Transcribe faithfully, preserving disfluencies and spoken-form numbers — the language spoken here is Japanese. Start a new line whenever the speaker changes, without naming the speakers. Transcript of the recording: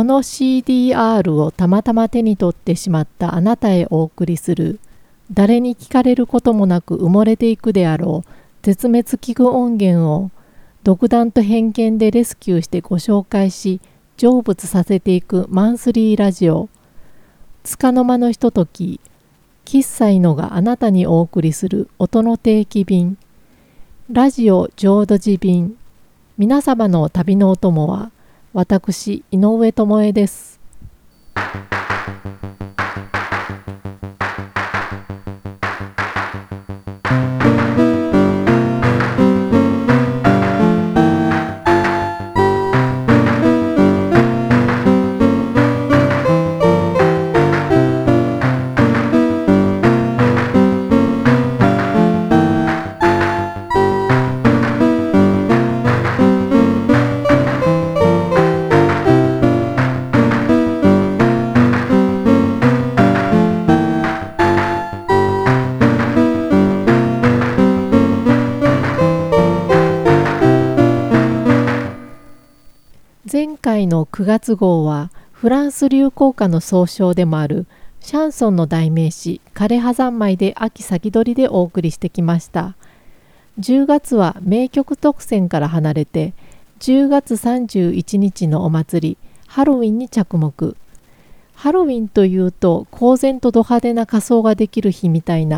この シーディーアール をたまたま手に取ってしまったあなたへお送りする、誰に聞かれることもなく埋もれていくであろう絶滅危惧音源を独断と偏見でレスキューしてご紹介し成仏させていくマンスリーラジオ、束の間のひととき、喫茶いのがあなたにお送りする音の定期便、ラジオ浄土寺便。皆様の旅のお供は私井上智恵です。前回のくがつ号はフランス流行歌の総称でもあるシャンソンの代名詞枯葉三昧で秋先取りでお送りしてきました。じゅうがつは名曲特選から離れてじゅうがつさんじゅういちにちのお祭りハロウィンに着目。ハロウィンというと公然とド派手な仮装ができる日みたいな